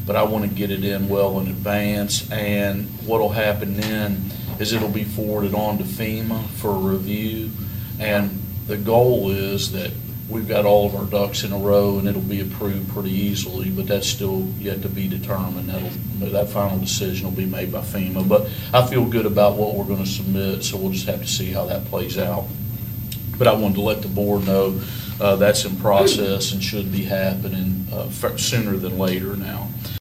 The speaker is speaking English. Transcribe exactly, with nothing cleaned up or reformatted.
but I want to get it in well in advance. And what'll happen then is it'll be forwarded on to FEMA for review. And the goal is that we've got all of our ducks in a row and it'll be approved pretty easily, but that's still yet to be determined. That'll, that final decision will be made by FEMA. But I feel good about what we're going to submit, so we'll just have to see how that plays out. But I wanted to let the board know uh, that's in process and should be happening uh, sooner than later now.